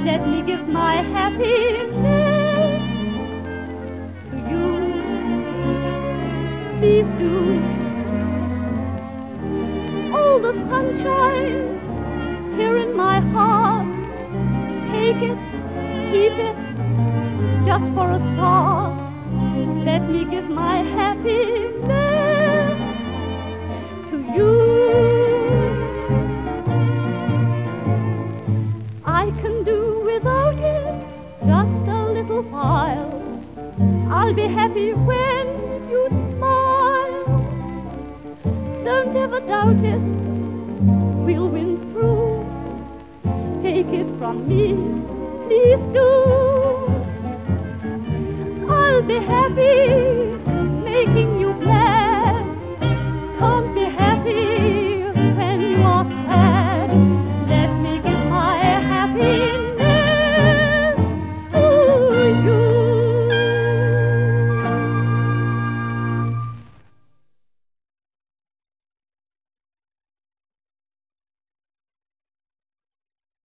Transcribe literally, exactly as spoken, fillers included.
Let me give my happiness to you. Please do. All the sunshine here in my heart, take it, keep it, just for a start. Let me give my happiness to you. I can do without it just a little while. I'll be happy when you smile. Don't ever doubt it, we'll win through. Take it from me, please do. I'll be happy